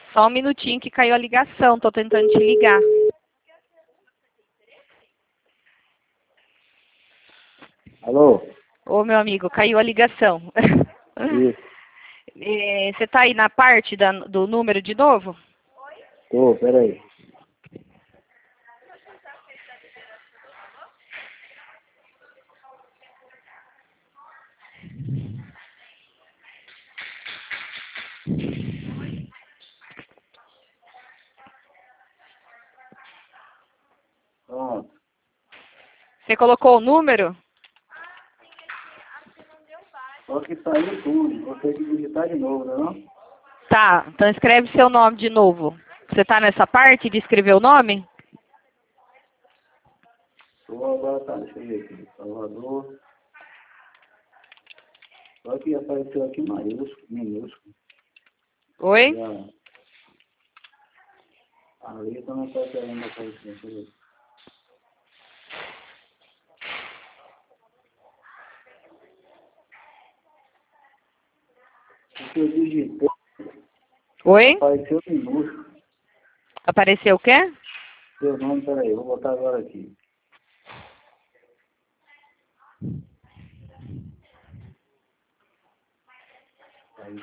Só um minutinho que caiu a ligação, tô tentando te ligar. Alô? Ô, meu amigo, caiu a ligação. Isso. Você tá aí na parte do número de novo? Tô, peraí. Pronto. Você colocou o número? Só que saiu tudo. Vou ter que digitar de novo, né não? Tá, então escreve seu nome de novo. Você tá nessa parte de escrever o nome? Tô agora, tá, deixa eu ver aqui. Salvador. Só que apareceu aqui maiúsculo, minúsculo. Oi? Já. A letra não tá querendo aparecer, deixa eu ver. Porque eu digitei, Oi? apareceu minúsculo. Apareceu o quê? Seu nome, peraí, vou botar agora aqui. Aí,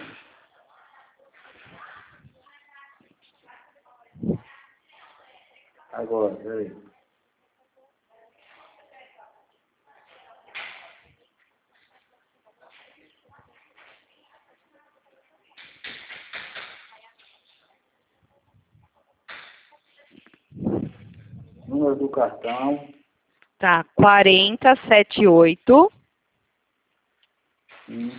agora, peraí. Número do cartão. Tá, 4078 Sim.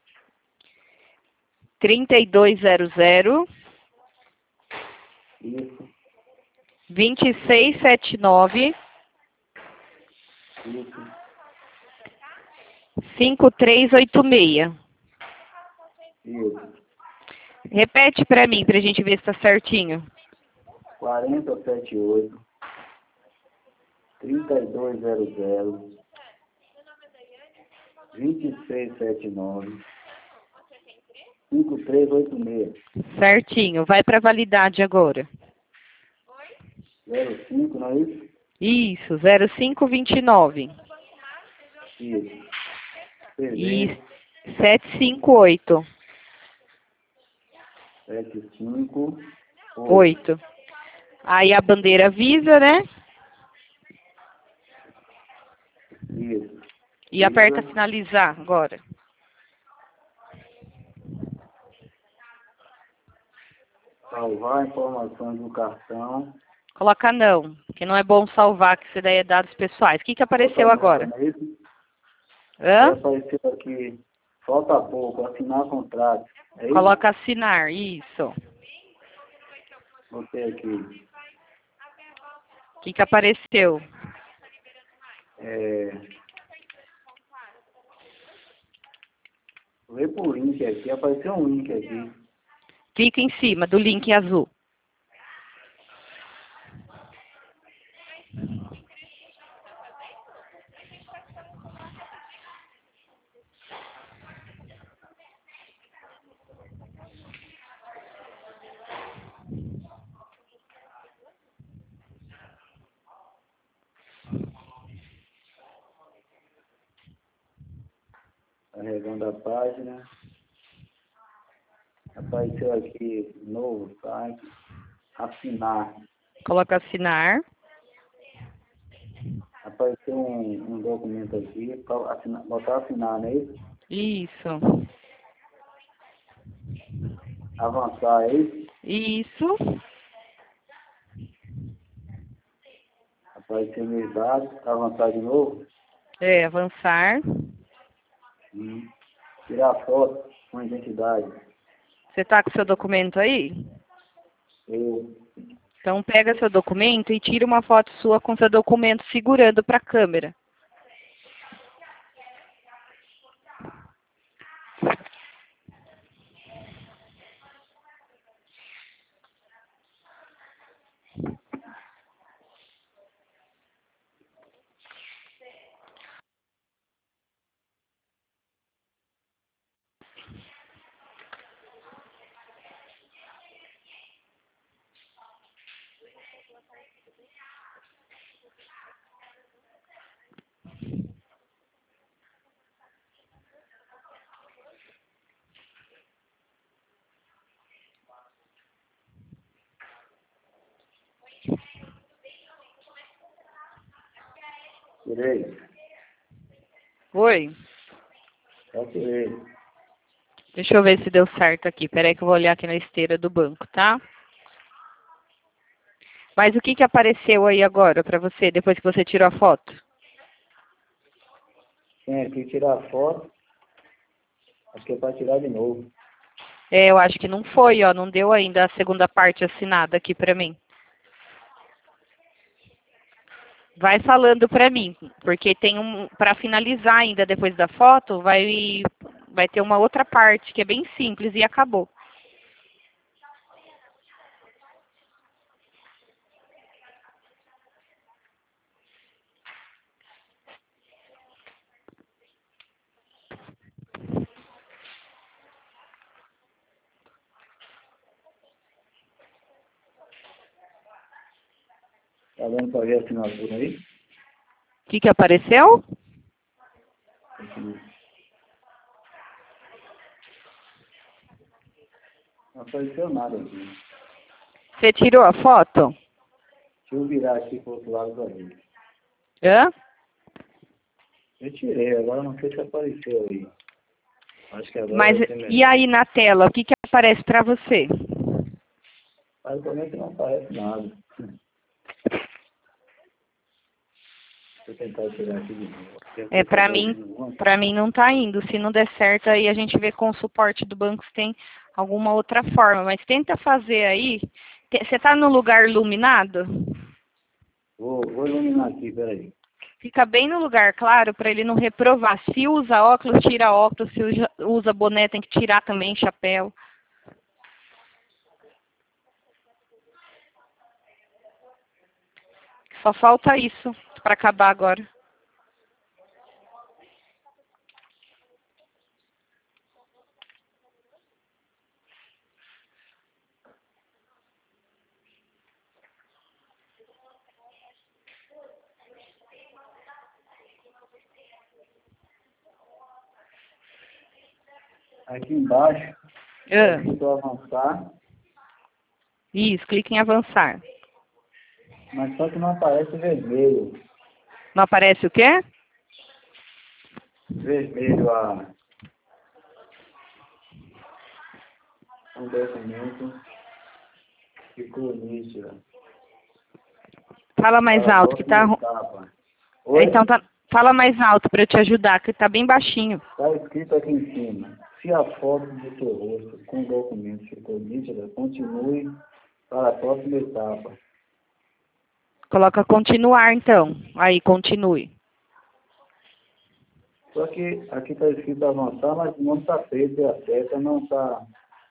3200 Isso. 2679 Isso. 5386. Isso. Repete pra mim, pra gente ver se tá certinho. 4078 3200 2679 5386 Certinho, vai pra validade agora. 05, não é isso? Isso, 0529. Isso. E TV 758. 758. 8. Aí a bandeira Visa, né? Isso. E aperta Visa. finalizar agora. Salvar informações do cartão. Coloca não, que não é bom salvar, que isso daí é dados pessoais. O que apareceu Falta nada, agora? não é isso? Aí Hã? apareceu aqui, falta pouco, assinar contrato. É isso? Coloca assinar, isso. Botei aqui. O que apareceu? Vê por link aqui, apareceu um link aqui. Clica em cima do link azul. Carregando a página. Apareceu aqui, novo site. Assinar. Coloca assinar. Apareceu um documento aqui, para assinar, botar assinar, não é isso? Isso. Avançar, é isso? Isso. Apareceu meus dados, avançar de novo. É, avançar. Tirar foto com identidade. Você tá com seu documento aí? Eu, Então pega seu documento e tira uma foto sua com seu documento segurando para a câmera. Tirei. Oi? Já tirei. Deixa eu ver se deu certo aqui. Peraí que eu vou olhar aqui na esteira do banco, tá? Mas o que que apareceu aí agora pra você, depois que você tirou a foto? Tem aqui tirar a foto. Acho que é para tirar de novo. É, eu acho que não foi, ó. Não deu ainda a segunda parte assinada aqui pra mim. Vai falando pra mim, porque tem para finalizar ainda depois da foto, vai ter uma outra parte que é bem simples e acabou. Tá dando para ver a assinatura aí? O que que apareceu? Aqui. Não apareceu nada aqui. Você tirou a foto? Deixa eu virar aqui pro outro lado para ver. Hã? Eu tirei, agora não sei se apareceu aí. Acho que agora Mas vai ser melhor. e aí na tela, o que que aparece pra você? Basicamente não aparece nada. Deixa eu tentar tirar aqui de novo. É, pra mim não tá indo. Se não der certo, aí a gente vê com o suporte do banco se tem alguma outra forma. Mas tenta fazer aí. Você tá no lugar iluminado? Vou iluminar aqui, peraí. Fica bem no lugar claro para ele não reprovar. Se usa óculos, tira óculos. Se usa boné, tem que tirar também chapéu. Só falta isso para acabar agora. Aqui embaixo, estou avançar, Isso, clique em avançar. mas só que não aparece vermelho. Não aparece o quê? Vermelho o documento ficou nítido. Fala mais alto que tá. Então fala mais alto para eu te ajudar, que tá bem baixinho. Está escrito aqui em cima. Se a foto do seu rosto com o documento ficou nítida, continue para a próxima etapa. Coloca continuar então. Aí, continue. Só que aqui está escrito avançar, mas não está feito e a seta não está.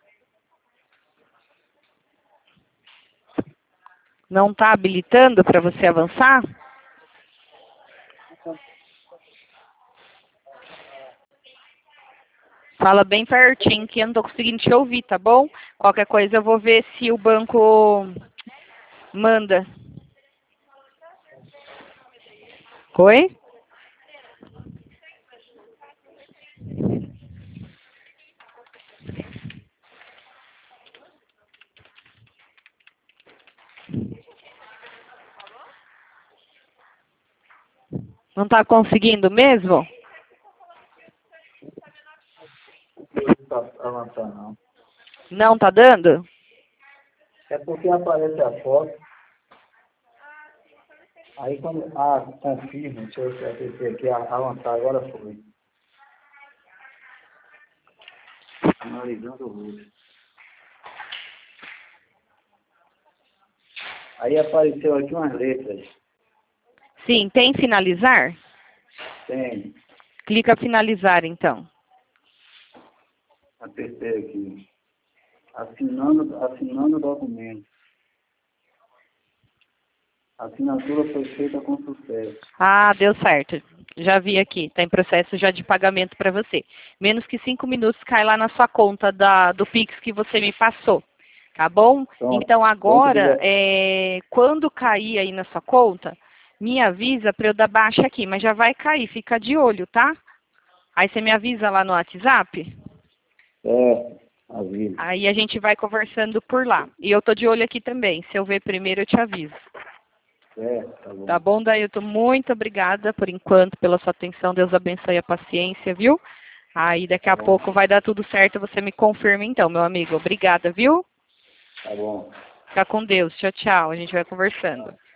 Não tá habilitando para você avançar? Fala bem pertinho que eu não tô conseguindo te ouvir, tá bom? Qualquer coisa eu vou ver se o banco manda. Oi? Não tá conseguindo mesmo? Não está avançando, não. Não tá dando? É porque aparece a foto. Aí quando. Confirma, deixa eu apertar aqui, avançar, agora foi. Analisando o rosto. Aí apareceu aqui umas letras. Sim, tem finalizar? Tem. Clica finalizar então. Apertei aqui. Assinando o documento. A assinatura foi feita com sucesso. Ah, deu certo. Já vi aqui. Está em processo já de pagamento para você. Menos que 5 minutos cai lá na sua conta do Pix que você me passou. Tá bom? Pronto. Então agora, quando cair aí na sua conta, me avisa para eu dar baixa aqui. Mas já vai cair, fica de olho, tá? Aí você me avisa lá no WhatsApp? Avisa. Aí a gente vai conversando por lá. E eu tô de olho aqui também. Se eu ver primeiro, eu te aviso. Tá bom. Tá bom, Dailton? Muito obrigada por enquanto pela sua atenção. Deus abençoe a paciência, viu? Aí daqui a pouco vai dar tudo certo. Você me confirma então, meu amigo. Obrigada, viu? Tá bom. Fica com Deus. Tchau, tchau. A gente vai conversando.